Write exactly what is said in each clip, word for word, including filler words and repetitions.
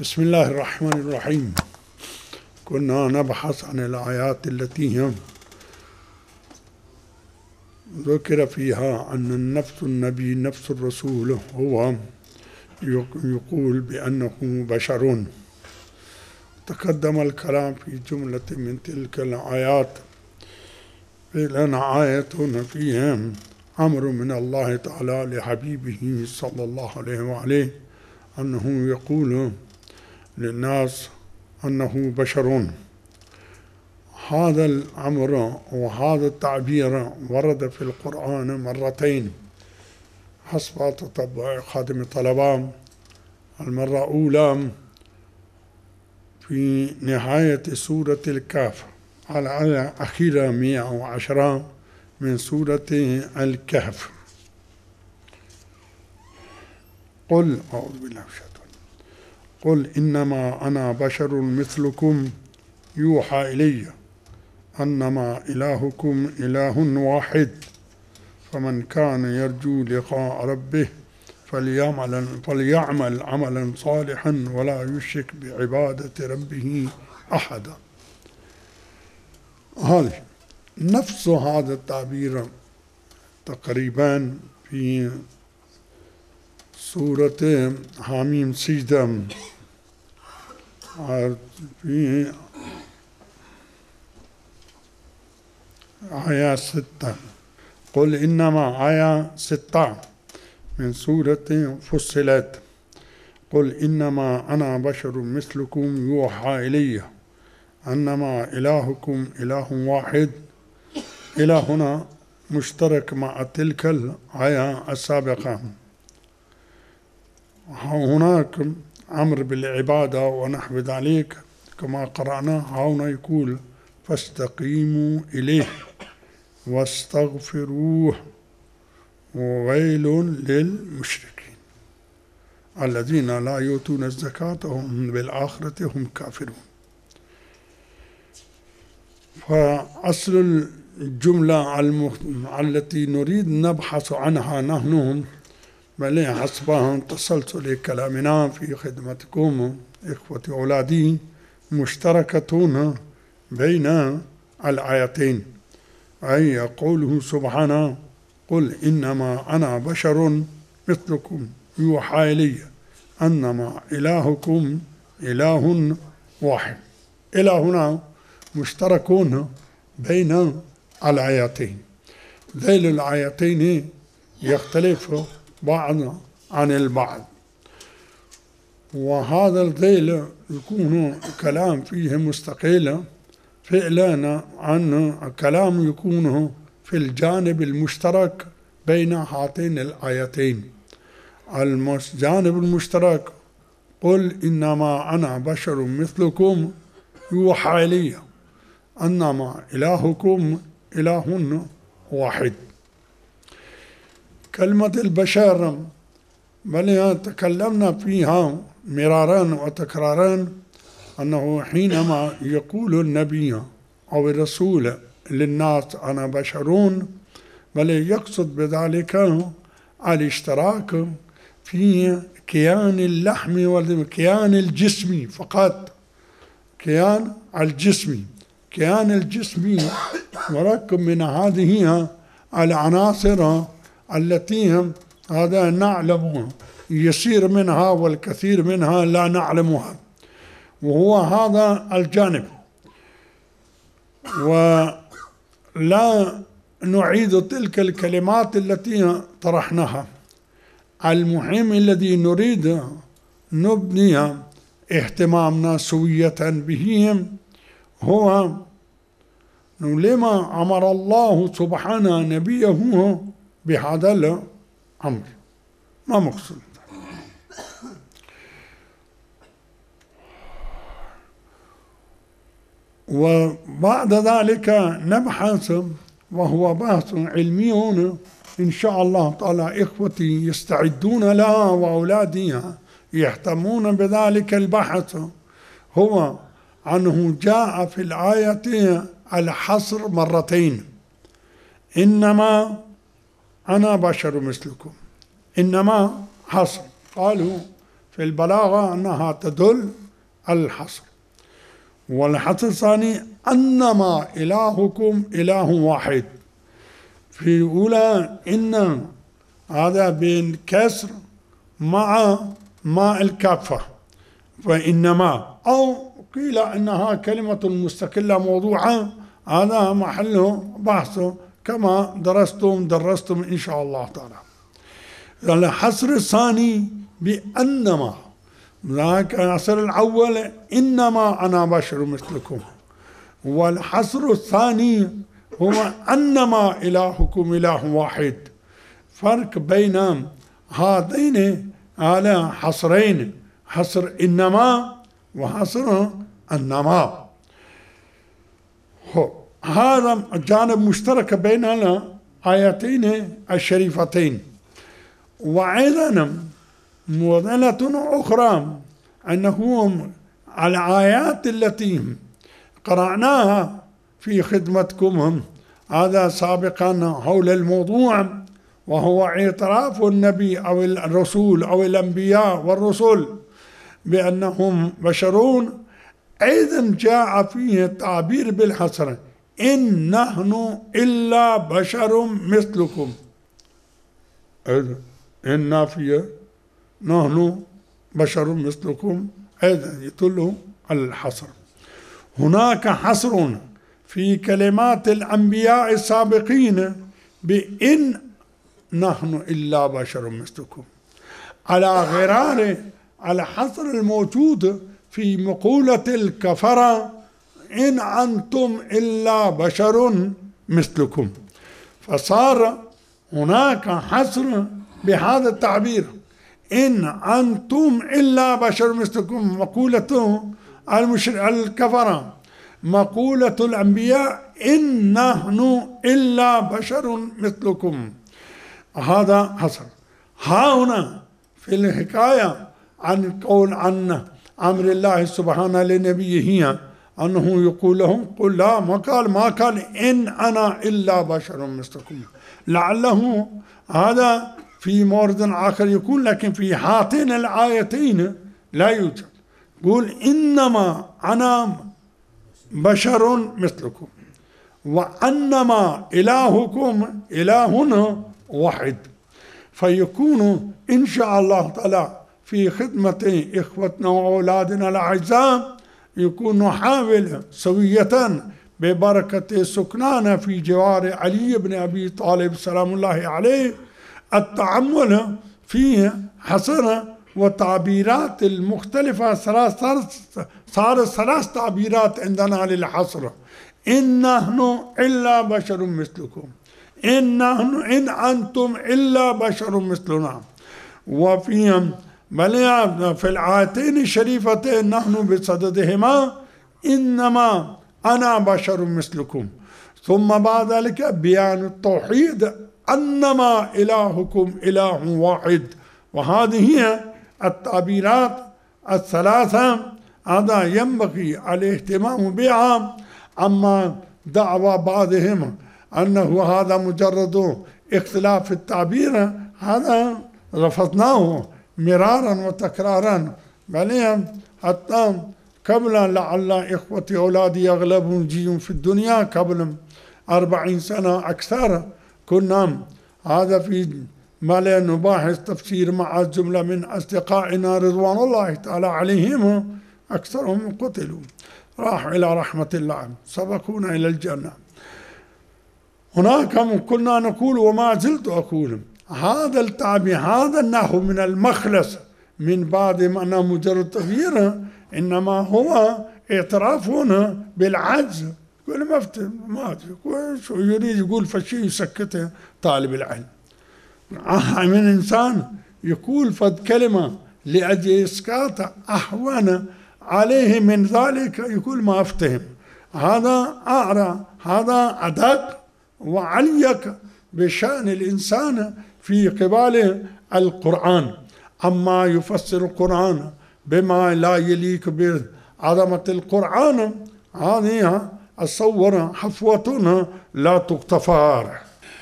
بسم الله الرحمن الرحيم. كنا نبحث عن الآيات التي ذكر فيها أن النفس النبي نفس الرسول هو يقول بأنه بشر. تقدم الكلام في جملة من تلك الآيات، لنا آية فيها أمر من الله تعالى لحبيبه صلى الله عليه وآله أنه يقول للناس أنه بشر. هذا الأمر وهذا التعبير ورد في القرآن مرتين حسب تتبع خادم الطلبة. المرة الأولى في نهاية سورة الكهف على الآية الأخيرة مئة وعشرة من سورة الكهف. قل أعوذ بالله من الشيطان قل إنما أنا بشر مثلكم يوحى إلي أنما إلهكم إله واحد فمن كان يرجو لقاء ربه فليعمل, فليعمل عملا صالحا ولا يشرك بعبادة ربه أحدا. هذا نفس هذا التعبير تقريبا في سورة حميم سجدة في آية ستة. قل إنما آية ستة من سورة فصلت. قل إنما أنا بشر مثلكم يوحى إلي أنما إلهكم إله واحد. إلهنا مشترك مع تلك الآية السابقة. هناك أمر بالعبادة ونحو ذلك كما قرأنا. هنا يقول فاستقيموا إليه واستغفروه وويل للمشركين الذين لا يؤتون الزكاة وهم بالآخرة هم كافرون. فأصل الجملة التي نريد نبحث عنها نحن بل حسب تسلسل كلامنا في خدمتكم إخوتي أولادي مشتركة بين الآيتين، أي قوله سبحانه قل إنما أنا بشر مثلكم يوحى إلي أنما إلهكم إله واحد. إلهنا مشتركون بين الآيتين. ذيل الآيتين يختلف بعض عن البعض، وهذا الذيل يكون كلام فيه مستقل فعلا عن كلام يكون في الجانب المشترك بين هاتين الآيتين. الجانب المشترك قل إنما أنا بشر مثلكم يوحى إلي أنما إلهكم إله واحد. كلمة البشر بل تكلمنا فيها مرارا وتكرارا أنه حينما يقول النبي أو الرسول للناس أنا بشرون بل يقصد بذلك الاشتراك في كيان اللحم والكيان الجسمي فقط. كيان الجسمي كيان الجسمي مركب من هذه العناصر التي هذا نعلمها، يسير منها والكثير منها لا نعلمها، وهو هذا الجانب. ولا نعيد تلك الكلمات التي طرحناها. المهم الذي نريد نبني اهتمامنا سوية به هو لما أمر الله سبحانه نبيه بهذا الأمر. ما مقصود؟ وبعد ذلك نبحث، وهو بحث علمي إن شاء الله تعالى إخوتي يستعدون لها وأولادي يهتمون بذلك البحث. هو أنه جاء في الآية الحصر مرتين. إنما أنا بشر مثلكم. إنما حصر. قالوا في البلاغة أنها تدل الحصر. والحصر الثاني أنما إلهكم إله واحد. في الأولى إن هذا بين كسر مع ماء الكافة فإنما، أو قيل أنها كلمة مستقلة موضوعة، هذا محله بحثه كما درستم درستم إن شاء الله تعالى. الحصر الثاني بأنما، ذاك الحصر الأول إنما أنا بشر مثلكم، والحصر الثاني هو أنما إلهكم إله واحد. فرق بين هذين على حصرين، حصر إنما وحصر أنما. هذا جانب مشترك بين الآيتين الشريفتين. وأيضا معضلة أخرى أنهم الآيات التي قرأناها في خدمتكم هذا سابقا حول الموضوع، وهو اعتراف النبي أو الرسول أو الأنبياء والرسل بأنهم بشرون، أيضا جاء فيه التعبير بالحصر إن نحن إلا بشر مثلكم. إن نافية نحن بشر مثلكم أيضا يدل على الحصر. هناك حصر في كلمات الأنبياء السابقين بإن نحن إلا بشر مثلكم، على غرار الحصر الموجود في مقولة الكفرة إن أنتم إلا بشر مثلكم. فصار هناك حصر بهذا التعبير إن أنتم إلا بشر مثلكم، مقولة الكفرة، مقولة الأنبياء إن نحن إلا بشر مثلكم. هذا حصر. ها هنا في الحكاية عن قول عن أمر الله سبحانه لنبيه أنه يقول لهم قل لا، ما قال ما قال إن أنا إلا بشر مثلكم، لعله هذا في مورد آخر يكون، لكن في هاتين الآيتين لا يوجد. قول إنما أنا بشر مثلكم وأنما إلهكم إلهنا واحد. فيكون إن شاء الله تعالى في خدمة إخوتنا وأولادنا الأعزاء يكون نحاول سوية ببركة سكنانا في جوار علي بن أبي طالب سلام الله عليه التأمل في حصر وتعبيرات المختلفة. صار ثلاث تعبيرات عندنا للحصر: إن نحن إلا بشر مثلكم، إن نحن إن أنتم إلا بشر مثلنا. وفي بل في الآيتين الشريفتين نحن بصددهما إنما أنا بشر مثلكم، ثم بعد ذلك بيان التوحيد أنما إلهكم إله واحد. وهذه هي التعبيرات الثلاثة، هذا ينبغي الاهتمام بها. أما دعوى بعضهم أنه هذا مجرد اختلاف في التعبير، هذا رفضناه مرارا وتكرارا، بل حتى قبل لعل إخوتي أولادي يغلبون جيهم في الدنيا قبل أربعين سنة أكثر كنا هذا في ما نباحث تفسير مع جملة من أصدقائنا رضوان الله تعالى عليهم، أكثرهم قتلوا راحوا إلى رحمة الله، سبقونا إلى الجنة. هناك كنا نقول وما زلت أقول هذا التعبير، هذا النحو من المخلص من بعد ما أنه مجرد تغيير، إنما هو اعترافنا بالعجز. يقول ما فتح ما أدري شو يريد يقول، فشي يسكته طالب العلم. من إنسان يقول فد كلمة لأجل إسقاط أهون عليه من ذلك يقول ما أفتهم. هذا أعرى، هذا أدق وعليك بشأن الإنسان في قبال القرآن. أما يفسر القرآن بما لا يليق بعظمة القرآن، هذه الصور حفوة لا تغتفر.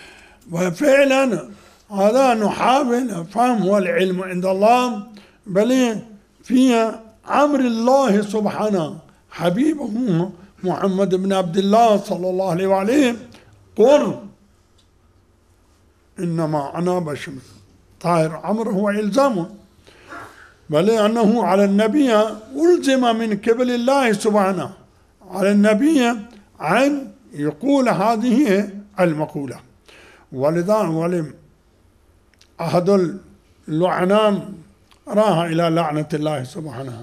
وفعلا هذا نحاول فهم والعلم عند الله، بل في أمر الله سبحانه حبيبه محمد بن عبد الله صلى الله عليه وآله قل إنما أنا بشر. طاهر أمر هو إلزام، بل أنه على النبي ألزم من قبل الله سبحانه على النبي أن يقول هذه المقولة. ولذا ولم أحد اللعنان راح إلى لعنة الله سبحانه،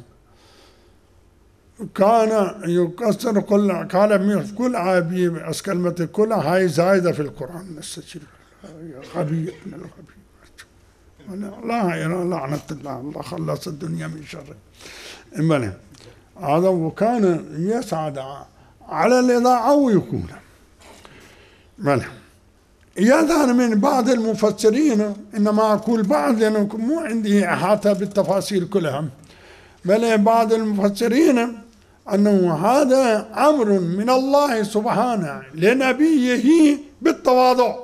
كان يكسر كل كان كل آية بس كلمة كل هاي زايدة في القرآن الشريف، غبي من الغبي. لا يرى لعنة الله، الله خلص الدنيا من شره. إمبلا هذا وكان يسعد على الإضاعة ويكون ماله. إياذا من بعض المفسرين، إنما أقول بعض لأنه مو عندي إحاطة بالتفاصيل كلها، بل بعض المفسرين أنه هذا أمر من الله سبحانه لنبيه بالتواضع،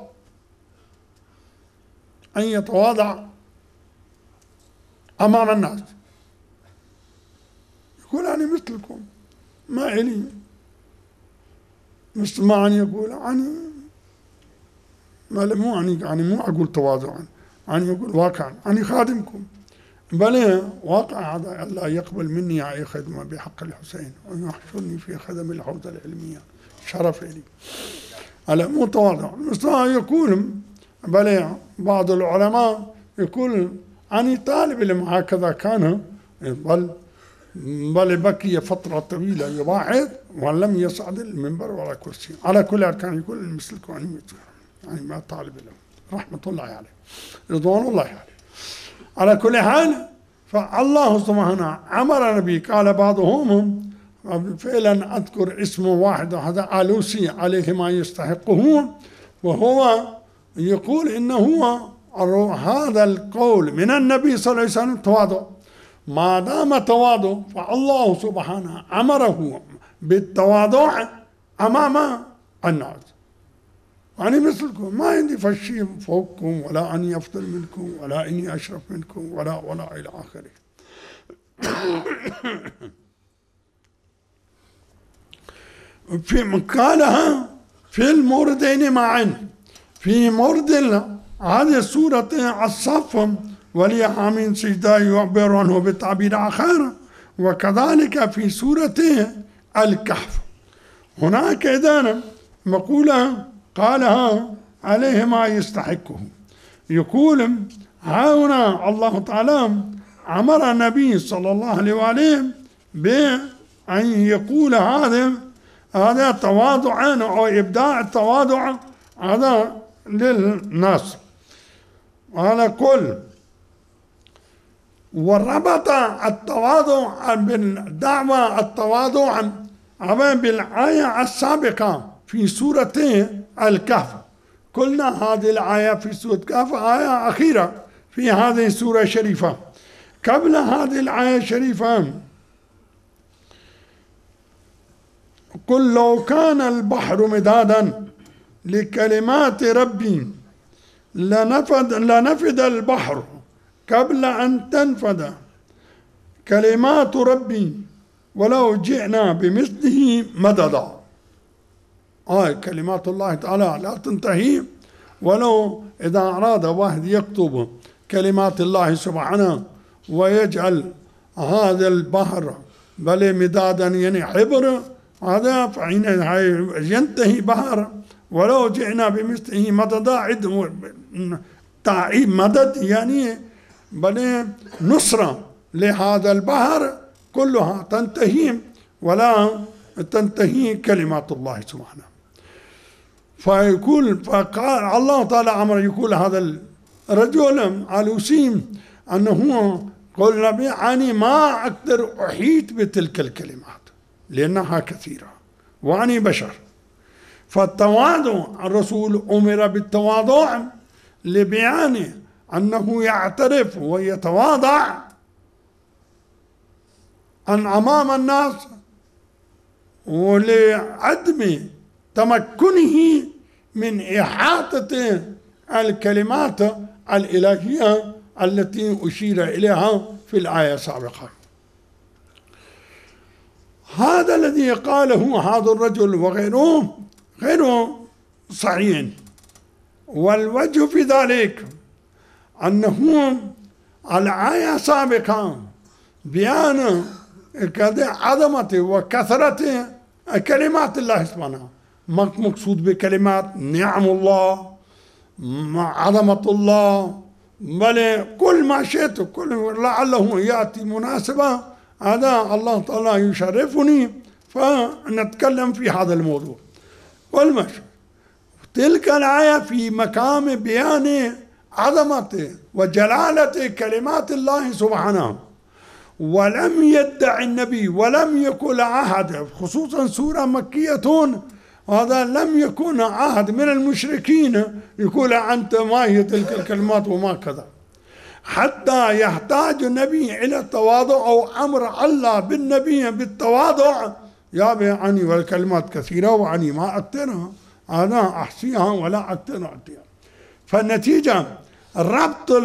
أن يتواضع أمام الناس، يقول أنا مثلكم ما إلي، مثل ما أن يقول أنا ما مو أني يعني مو أقول تواضعا، أنا يقول واقعا أنا خادمكم، بل واقع هذا الله يقبل مني أي خدمة بحق الحسين ويحشرني في خدم الحوزة العلمية، شرف لي. على مو تواضع، مثل يقول بل بعض العلماء يقول أنا طالب العلم هكذا كان، بل بل بقي فترة طويلة يباعد ولم يصعد المنبر ولا كرسي. على كل حال كان يقول مثلكم يعني يعني ما طالب العلم رحمة الله عليه رضوان الله عليه. على كل حال فالله سبحانه أمر نبي، قال بعضهم فعلا أذكر اسم واحد هذا آلوسي عليه ما يستحقه، وهو يقول إنه هذا القول من النبي صلى الله عليه وسلم تواضع، ما دام تواضع فالله سبحانه أمره بالتواضع أمام الناس. أنا مثلكم ما عندي فشي فوقكم ولا أني أفضل منكم ولا إني أشرف منكم ولا ولا إلى آخره. في قالها في الموردين معا، في مورد هذه السورة الصف وليها من سجدة يعبر عنه بالتعبير آخر، وكذلك في سورة الكهف هناك إذن مقولة قالها عليه ما يستحقه. يقول ها هنا الله تعالى أمر النبي صلى الله عليه وآله بأن يقول هذا هذا تواضعا أو إبداع التواضع هذا للناس على كل، وربط التواضع بالدعوة التواضع بالآية السابقة في سورة الكهف. قلنا هذه الآية في سورة الكهف آية أخيرة في هذه السورة الشريفة. قبل هذه الآية الشريفة قل لو كان البحر مدادا لكلمات ربي لنفد, لنفد البحر قبل أن تنفد كلمات ربي ولو جئنا بمثله مددا. آه كلمات الله تعالى لا تنتهي، ولو إذا أراد واحد يكتب كلمات الله سبحانه ويجعل هذا البحر بل مدادا يعني حبر هذا فحين ينتهي بحر ولو جئنا بمثله مددا. عد تعيب مدد يعني بل نصرة لهذا البحر كلها تنتهي ولا تنتهي كلمات الله سبحانه. فيقول فقال الله تعالى أمر يقول هذا الرجل الوسيم أنه قل نبي أني ما أقدر أحيط بتلك الكلمات لأنها كثيرة وأني بشر. فالتواضع الرسول أمر بالتواضع لبيان أنه يعترف ويتواضع أن أمام الناس ولعدم تمكنه من إحاطة الكلمات الإلهية التي أشير إليها في الآية السابقة. هذا الذي قاله هذا الرجل وغيره غير صحيح. والوجه في ذلك أنه الآية سابقة بيان عظمة وكثرة كلمات الله سبحانه، مقصود بكلمات نعم الله، عظمة الله، بل كل ما شئت، كل لعله يأتي مناسبة، هذا الله تعالى يشرفني فنتكلم في هذا الموضوع. والمشهد تلك الآية في مقام بيان عظمة وجلالة كلمات الله سبحانه، ولم يدع النبي ولم يكن عهد، خصوصا سورة مكية، هذا لم يكن عهد من المشركين يقول أنت ما هي تلك الكلمات وما كذا، حتى يحتاج النبي إلى التواضع أو أمر الله بالنبي بالتواضع. يا عني والكلمات كثيرة وعني ما أكثرها، أنا أحصيها ولا أكثرها. فالنتيجة ربط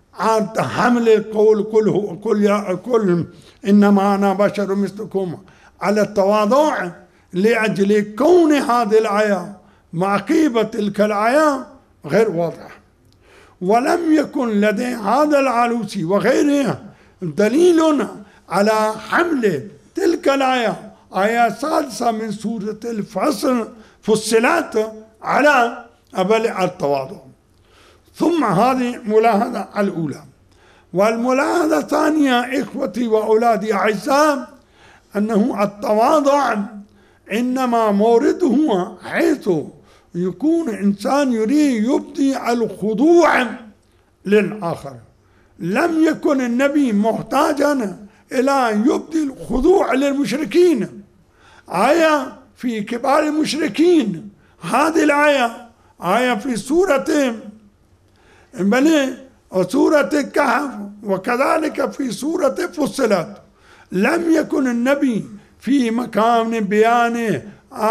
حمل القول كل كل كل إنما أنا بشر مثلكم على التواضع لأجل كون هذه الآية معقيبة تلك الآية غير واضح. ولم يكن لدي هذا العلوسي وغيره دليل على حمل تلك الآية، آية سادسة من سورة الفصل فصلت، على أبل التواضع. ثم هذه ملاحظة الأولى. والملاحظة الثانية إخوتي وأولادي أعزاء، أنه التواضع إنما مورده حيث يكون إنسان يريد يبدي الخضوع للآخر. لم يكن النبي محتاجا إلى يبدي الخضوع للمشركين. آية في كبار المشركين، هذه الآية آية في سورة بل سورة الكهف، وكذلك في سورة فصلت. لم يكن النبي في مكان بيان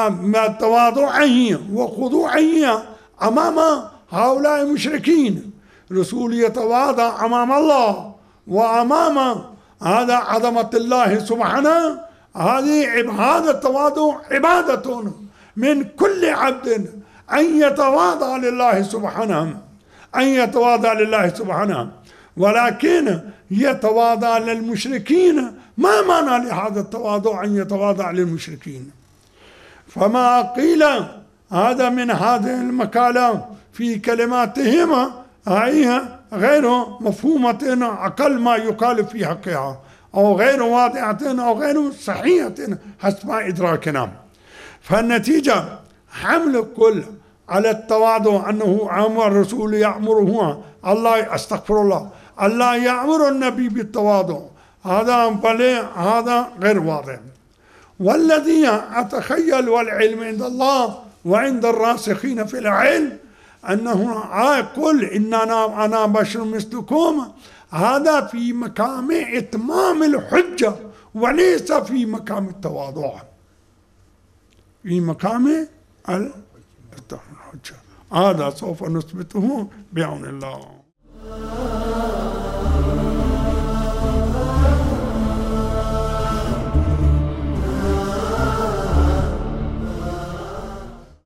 تواضعه وخضوعه أمام هؤلاء المشركين. رسول يتواضع أمام الله وأمام هذا عظمة الله سبحانه. هذه هذا التواضع عبادة من كل عبد، أن يتواضع لله سبحانه، أن يتواضع لله سبحانه، ولكن يتواضع للمشركين. ما معنى لهذا التواضع أن يتواضع للمشركين؟ فما قيل هذا من هذه المقالة في كلماتهم هي غير مفهومة، أقل ما يقال في حقها، أو غير واضحة أو غير صحيحة حسب إدراكنا. فالنتيجة حمل الكل على التواضع، أنه أمر الرسول يأمره الله، أستغفر الله، الله يأمر النبي بالتواضع، هذا بل هذا غير واضح. والذي أتخيل والعلم عند الله وعند الراسخين في العلم أنه قل إننا أنا بشر مثلكم، هذا في مقام إتمام الحجة وليس في مقام التواضع، في مقام الحجة. هذا سوف نثبته بعون الله.